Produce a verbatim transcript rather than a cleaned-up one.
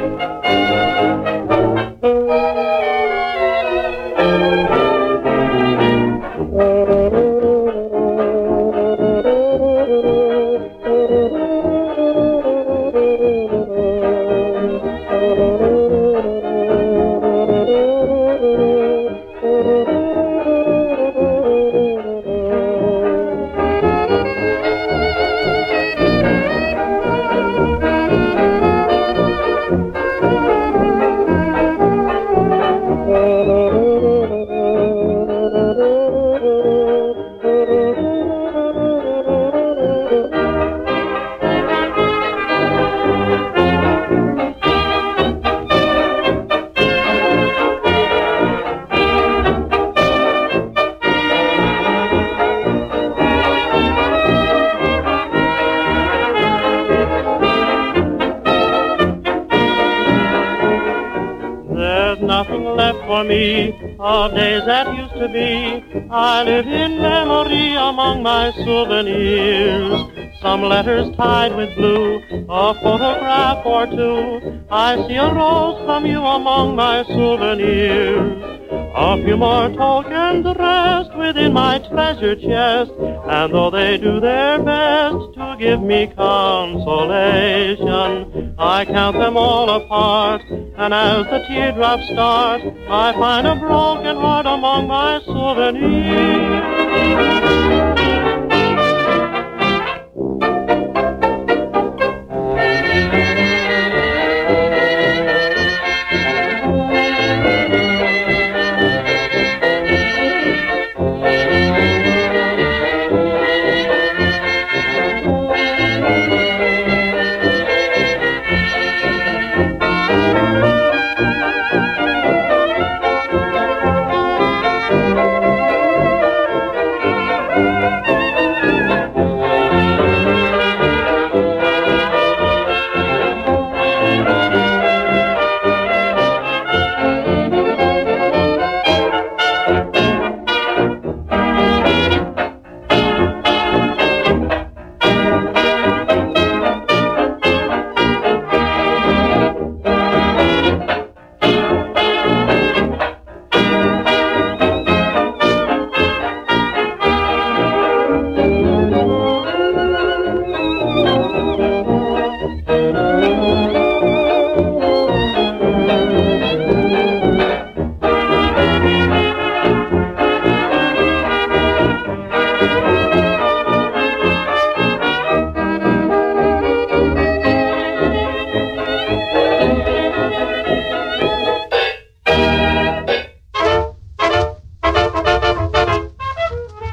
Nothing left for me of days that used to be. I live in memory among my souvenirs. Some letters tied with blue, a photograph or two. I see a rose from you among my souvenirs. A few more tokens rest within my treasure chest, and though they do their best to give me consolation, I count them all apart, and as the teardrops start, I find a broken heart among my souvenirs.